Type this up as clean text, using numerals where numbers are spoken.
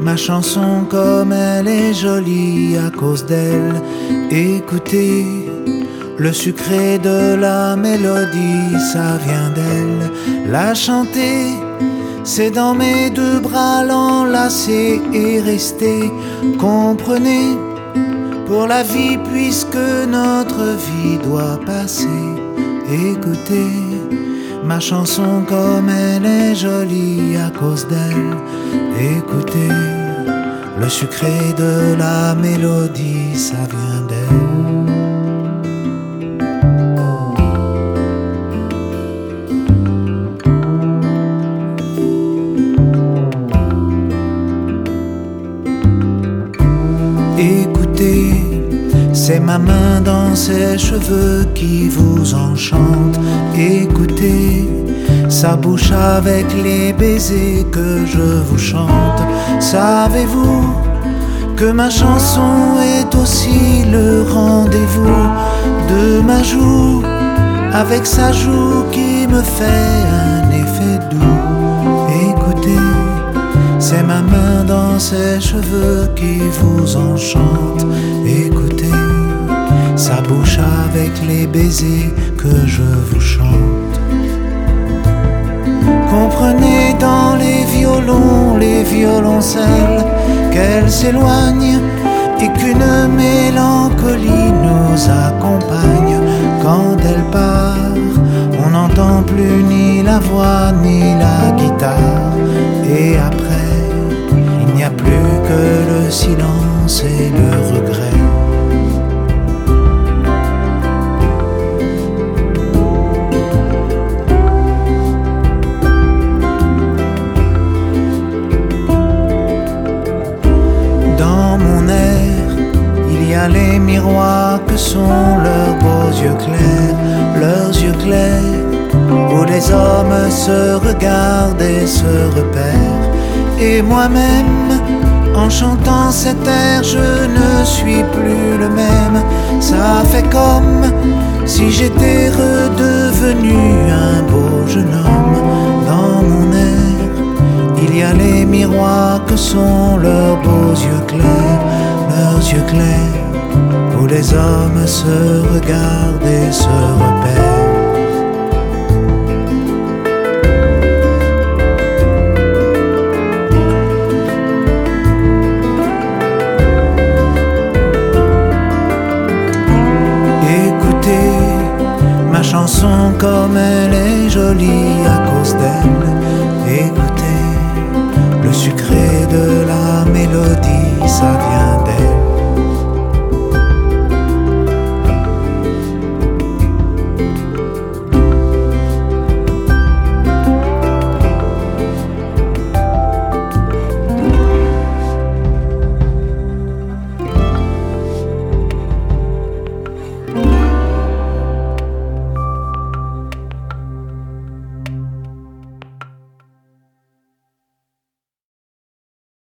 ma chanson comme elle est jolie à cause d'elle. Écoutez, le sucré de la mélodie, ça vient d'elle. La chanter, c'est dans mes deux bras l'enlacer et rester. Comprenez, pour la vie puisque notre vie doit passer. Écoutez, ma chanson comme elle est jolie à cause d'elle. Écoutez, le sucré de la mélodie, ça vient d'elle. Écoutez, c'est ma main dans ses cheveux qui vous enchante. Écoutez, sa bouche avec les baisers que je vous chante. Savez-vous que ma chanson est aussi le rendez-vous de ma joue avec sa joue qui me fait un effet doux. Écoutez, c'est ma main dans ses cheveux qui vous enchante. Écoutez, sa bouche avec les baisers que je vous chante. Comprenez dans les violons, les violoncelles, qu'elle s'éloigne et qu'une mélancolie nous accompagne. Quand elle part, on n'entend plus ni la voix ni la guitare. Et après, il n'y a plus que le silence et le regret. Les miroirs que sont leurs beaux yeux clairs, où les hommes se regardent et se repèrent. Et moi-même, en chantant cet air, je ne suis plus le même. Ça fait comme si j'étais redevenu un beau jeune homme. Dans mon air, il y a les miroirs que sont leurs beaux yeux clairs, où les hommes se regardent et se repèrent. Écoutez, ma chanson comme elle est jolie à cause d'elle. Écoutez, le sucré de la mélodie.